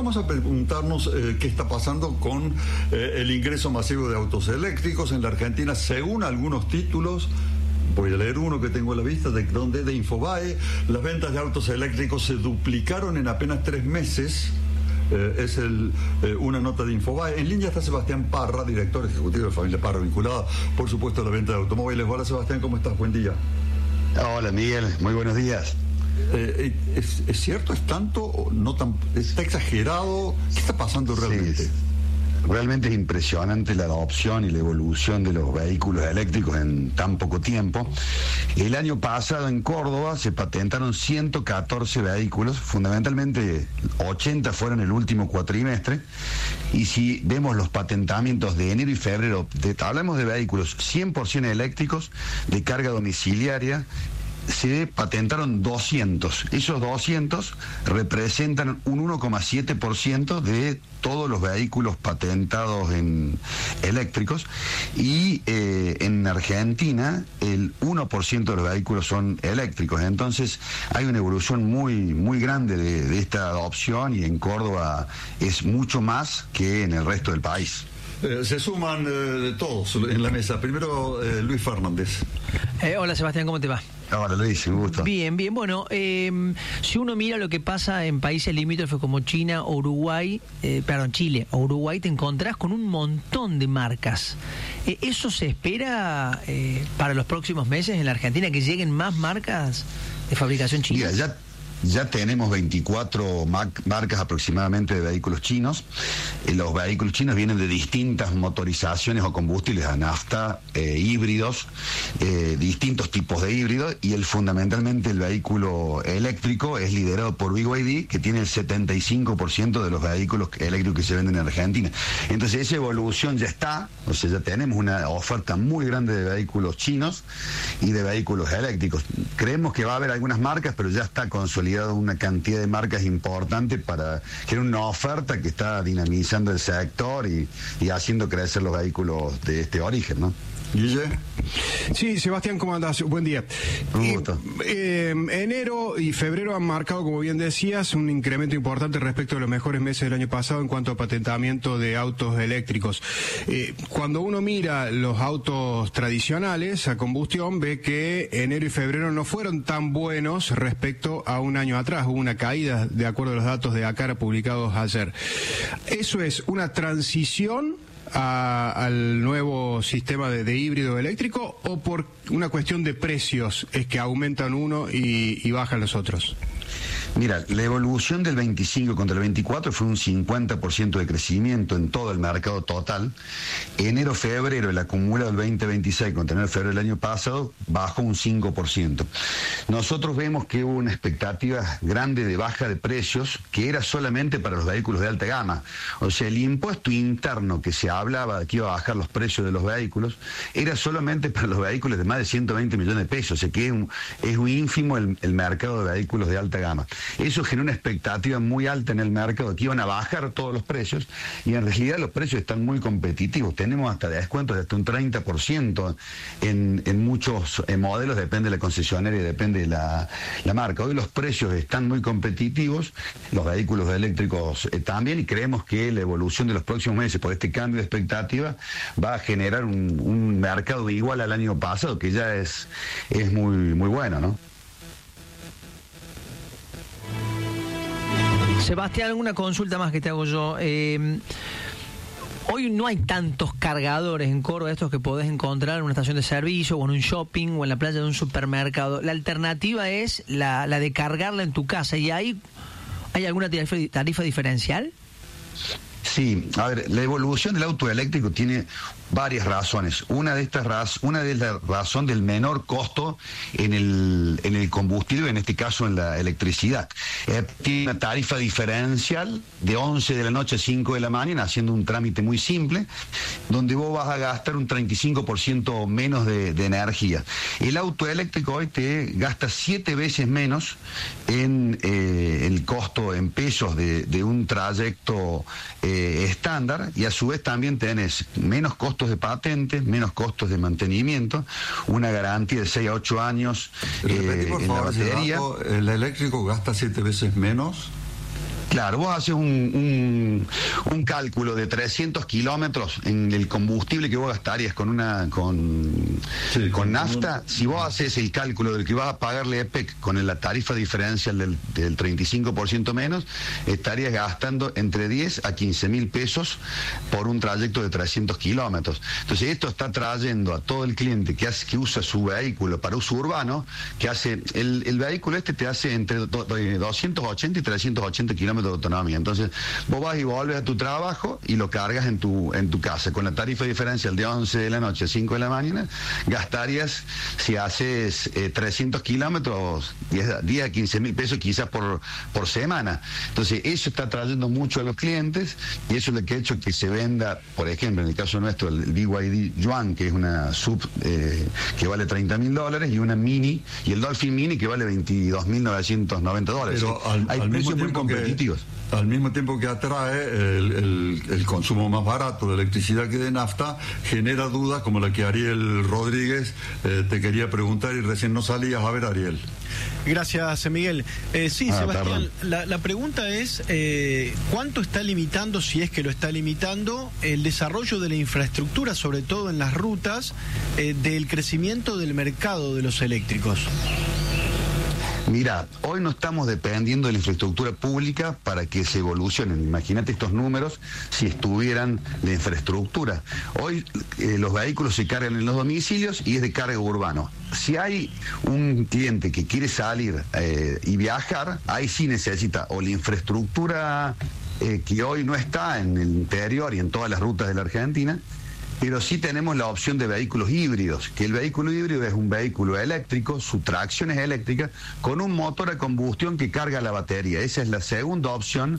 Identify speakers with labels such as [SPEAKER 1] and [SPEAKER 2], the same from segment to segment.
[SPEAKER 1] vamos a preguntarnos qué está pasando con el ingreso masivo de autos eléctricos en la Argentina, según algunos títulos. Voy a leer uno que tengo a la vista, de Infobae. Las ventas de autos eléctricos se duplicaron en apenas 3 meses. Es una nota de Infobae. En línea está Sebastián Parra, director ejecutivo de Familia Parra, vinculada, por supuesto, a la venta de automóviles. Hola, Sebastián, ¿cómo estás? Buen día.
[SPEAKER 2] Hola, Miguel. Muy buenos días.
[SPEAKER 1] ¿Es cierto? ¿Es tanto? O no tan, ¿está exagerado? ¿Qué está pasando realmente?
[SPEAKER 2] Sí. Realmente es impresionante la adopción y la evolución de los vehículos eléctricos en tan poco tiempo. El año pasado en Córdoba se patentaron 114 vehículos, fundamentalmente 80 fueron el último cuatrimestre, y si vemos los patentamientos de enero y febrero, hablamos de vehículos 100% eléctricos de carga domiciliaria. Se patentaron 200. Esos 200 representan un 1,7% de todos los vehículos patentados en eléctricos, y en Argentina el 1% de los vehículos son eléctricos. Entonces hay una evolución muy grande de esta adopción, y en Córdoba es mucho más que en el resto del país.
[SPEAKER 1] Se suman todos en la mesa. Primero, Luis Fernández.
[SPEAKER 3] Hola, Sebastián, ¿cómo te va?
[SPEAKER 2] Hola, Luis, un gusto.
[SPEAKER 3] Bien. Bueno, si uno mira lo que pasa en países limítrofes como Chile o Uruguay, te encontrás con un montón de marcas. ¿Eso se espera para los próximos meses en la Argentina, que lleguen más marcas de fabricación china?
[SPEAKER 2] Mira, ya tenemos 24 marcas aproximadamente de vehículos chinos. Los vehículos chinos vienen de distintas motorizaciones o combustibles a nafta, híbridos, distintos tipos de híbridos, y fundamentalmente el vehículo eléctrico es liderado por BYD, que tiene el 75% de los vehículos eléctricos que se venden en Argentina. Entonces esa evolución ya está, o sea, ya tenemos una oferta muy grande de vehículos chinos y de vehículos eléctricos. Creemos que va a haber algunas marcas, pero ya está consolidado una cantidad de marcas importante para generar una oferta que está dinamizando el sector y haciendo crecer los vehículos de este origen, ¿no?
[SPEAKER 1] Guille.
[SPEAKER 4] Sí, Sebastián, ¿cómo andás? Buen día.
[SPEAKER 2] Un gusto.
[SPEAKER 4] Enero y febrero han marcado, como bien decías, un incremento importante respecto a los mejores meses del año pasado en cuanto a patentamiento de autos eléctricos. Cuando uno mira los autos tradicionales a combustión, ve que enero y febrero no fueron tan buenos respecto a un año atrás. Hubo una caída, de acuerdo a los datos de ACARA publicados ayer. ¿Eso es una transición al nuevo sistema de híbrido eléctrico, o por una cuestión de precios es que aumentan uno y bajan los otros?
[SPEAKER 2] Mira, la evolución del 25 contra el 24 fue un 50% de crecimiento en todo el mercado total. Enero-febrero, el acumulado del 2026 contra enero-febrero del año pasado, bajó un 5%. Nosotros vemos que hubo una expectativa grande de baja de precios, que era solamente para los vehículos de alta gama. O sea, el impuesto interno que se hablaba de que iba a bajar los precios de los vehículos, era solamente para los vehículos de más de 120 millones de pesos. O sea, que es un ínfimo el mercado de vehículos de alta gama. Eso generó una expectativa muy alta en el mercado, que iban a bajar todos los precios, y en realidad los precios están muy competitivos. Tenemos hasta descuentos de hasta un 30% en muchos modelos, depende de la concesionaria y depende de la marca. Hoy los precios están muy competitivos, los vehículos eléctricos también, y creemos que la evolución de los próximos meses por este cambio de expectativa va a generar un mercado igual al año pasado, que ya es muy bueno, ¿no?
[SPEAKER 3] Sebastián, alguna consulta más que te hago yo. Hoy no hay tantos cargadores en Córdoba, estos que podés encontrar en una estación de servicio o en un shopping o en la playa de un supermercado. La alternativa es la de cargarla en tu casa. ¿Y hay alguna tarifa diferencial?
[SPEAKER 2] Sí, a ver, la evolución del auto eléctrico tiene varias razones. Una de la razón del menor costo en el combustible, en este caso en la electricidad. Tiene una tarifa diferencial de 11 de la noche a 5 de la mañana, haciendo un trámite muy simple, donde vos vas a gastar un 35% menos de energía. El auto eléctrico hoy te gasta 7 veces menos en el costo en pesos de un trayecto estándar, y a su vez también tenés menos costos de patentes, menos costos de mantenimiento, una garantía de 6 a 8 años
[SPEAKER 1] Repetí, por
[SPEAKER 2] en
[SPEAKER 1] favor,
[SPEAKER 2] la batería.
[SPEAKER 1] ¿El eléctrico gasta 7 veces menos?
[SPEAKER 2] Claro, vos haces un cálculo de 300 kilómetros en el combustible que vos gastarías con nafta. Si vos haces el cálculo del que vas a pagarle EPEC con la tarifa diferencial del 35% menos, estarías gastando entre 10 a 15 mil pesos por un trayecto de 300 kilómetros. Entonces esto está trayendo a todo el cliente que usa su vehículo para uso urbano, que hace el vehículo te hace entre 280 y 380 kilómetros de autonomía. Entonces vos vas y volves a tu trabajo y lo cargas en tu casa. Con la tarifa diferencial de 11 de la noche a 5 de la mañana, gastarías, si haces 300 kilómetros, 10 a 15 mil pesos quizás por semana. Entonces eso está trayendo mucho a los clientes, y eso es lo que ha hecho que se venda, por ejemplo, en el caso nuestro, el BYD Yuan, que es una sub que vale $30.000, y una Mini, y el Dolphin Mini, que vale $22.990.
[SPEAKER 1] Pero
[SPEAKER 2] hay precios muy competitivos.
[SPEAKER 1] Al mismo tiempo que atrae el consumo más barato de electricidad que de nafta, genera dudas como la que Ariel Rodríguez te quería preguntar y recién no salías. A ver, Ariel.
[SPEAKER 5] Gracias, Miguel. Sí, Sebastián, la pregunta es ¿cuánto está limitando, si es que lo está limitando, el desarrollo de la infraestructura, sobre todo en las rutas, del crecimiento del mercado de los eléctricos?
[SPEAKER 2] Mira, hoy no estamos dependiendo de la infraestructura pública para que se evolucionen. Imagínate estos números si estuvieran la infraestructura. Hoy los vehículos se cargan en los domicilios y es de carga urbano. Si hay un cliente que quiere salir y viajar, ahí sí necesita o la infraestructura que hoy no está en el interior y en todas las rutas de la Argentina, pero sí tenemos la opción de vehículos híbridos, que el vehículo híbrido es un vehículo eléctrico, su tracción es eléctrica, con un motor a combustión que carga la batería. Esa es la segunda opción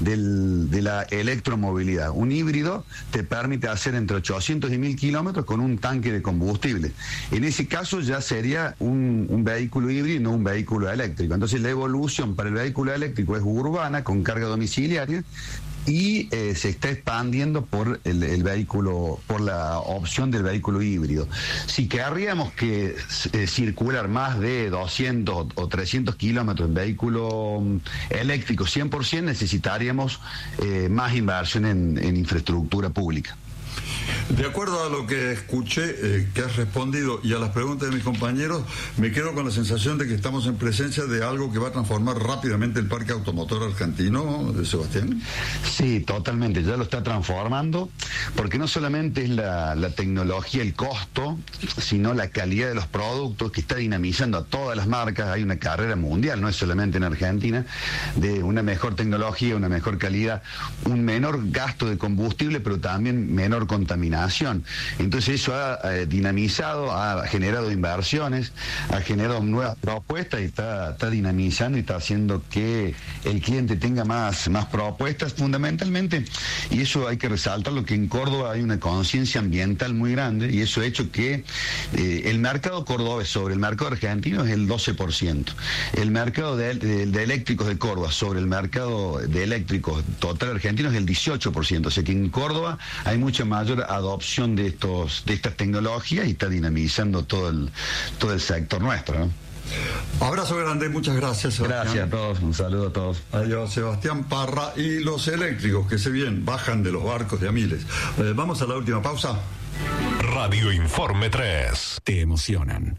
[SPEAKER 2] de la electromovilidad. Un híbrido te permite hacer entre 800 y 1000 kilómetros con un tanque de combustible. En ese caso ya sería un vehículo híbrido y no un vehículo eléctrico. Entonces la evolución para el vehículo eléctrico es urbana, con carga domiciliaria, y se está expandiendo por el vehículo, por la opción del vehículo híbrido. Si querríamos que circular más de 200 o 300 kilómetros en vehículo eléctrico 100%, necesitaríamos más inversión en infraestructura pública.
[SPEAKER 1] De acuerdo a lo que escuché que has respondido y a las preguntas de mis compañeros, me quedo con la sensación de que estamos en presencia de algo que va a transformar rápidamente el parque automotor argentino, Sebastián.
[SPEAKER 2] Sí, totalmente, ya lo está transformando, porque no solamente es la tecnología, el costo, sino la calidad de los productos que está dinamizando a todas las marcas. Hay una carrera mundial, no es solamente en Argentina, de una mejor tecnología, una mejor calidad, un menor gasto de combustible, pero también menor contaminación. Entonces eso ha dinamizado, ha generado inversiones, ha generado nuevas propuestas y está dinamizando y está haciendo que el cliente tenga más propuestas fundamentalmente, y eso hay que resaltarlo, que en Córdoba hay una conciencia ambiental muy grande, y eso ha hecho que el mercado cordobés sobre el mercado argentino es el 12%. El mercado de eléctricos de Córdoba sobre el mercado de eléctricos total argentino es el 18%. O sea que en Córdoba hay mucha mayor adopción de estas tecnologías y está dinamizando todo el sector nuestro, ¿no?
[SPEAKER 1] Abrazo grande, muchas gracias, Sebastián.
[SPEAKER 2] Gracias a todos, un saludo a todos.
[SPEAKER 1] Adiós, Sebastián Parra. Y los eléctricos, que se bien, bajan de los barcos de a miles. Vamos a la última pausa.
[SPEAKER 6] Radio Informe 3. Te emocionan.